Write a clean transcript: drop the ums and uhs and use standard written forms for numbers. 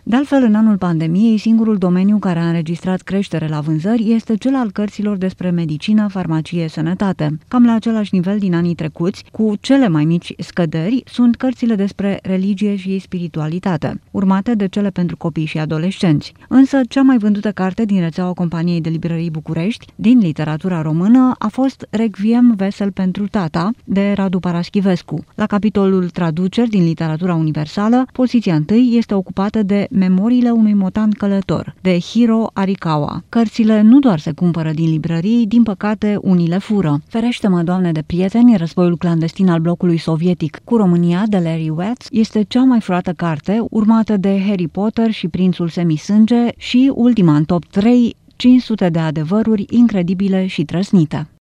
De altfel, în anul pandemiei, singurul domeniu care a înregistrat creștere la vânzări este cel al cărților despre medicină, farmacie, sănătate. Cam la același nivel din anii trecuți, cu cele mai mici scăderi, sunt cărțile despre religie și spiritualitate, urmate de cele pentru copii și adolescenți. Însă, cea mai vândută carte din rețeaua Companiei de Librării București, din literatura română, a fost Requiem vesel pentru tata, de Radu Paraschivescu. La capitolul traduceri din literatura universală, poziția întâi este ocupată de Memoriile unui motan călător, de Hiro Arikawa. Cărțile nu doar se cumpără din librării, din păcate unii le fură. Ferește-mă, Doamne de prieteni, Războiul clandestin al blocului sovietic cu România, de Larry Watts, este cea mai furată carte, urmată de Harry Potter și Prințul Semisânge și ultima în top 3, 500 de adevăruri incredibile și trăsnite.